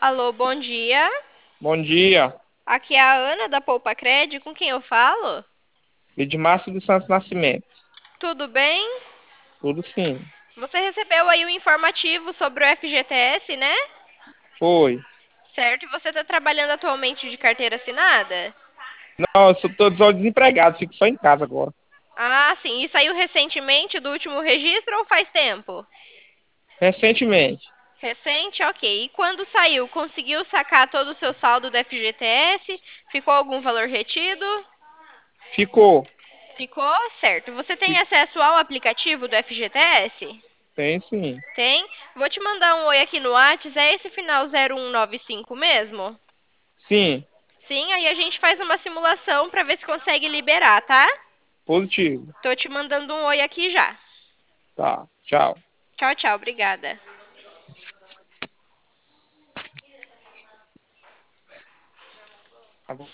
Alô, bom dia. Bom dia, Aqui é a Ana da Poupa Cred, com quem eu falo? Edmárcio dos Santos Nascimento. Tudo bem? Tudo sim. Você recebeu aí o informativo sobre o FGTS, né? Foi. Certo, e você está trabalhando atualmente de carteira assinada? Não, tô só desempregado, fico só em casa agora. Ah, sim. E saiu recentemente do último registro ou faz tempo? Recentemente. Recente, ok. E quando saiu, conseguiu sacar todo o seu saldo do FGTS? Ficou algum valor retido? Ficou. Ficou, certo. Você tem Fi- acesso ao aplicativo do FGTS? Tem sim. Tem? Vou te mandar um oi aqui no Whats. É esse final 0195 mesmo? Sim, Sim, aí a gente faz uma simulação para ver se consegue liberar, tá? positivo. Tô te mandando um oi aqui já. Tá, tchau. Tchau, tchau. Obrigada. Tá bom.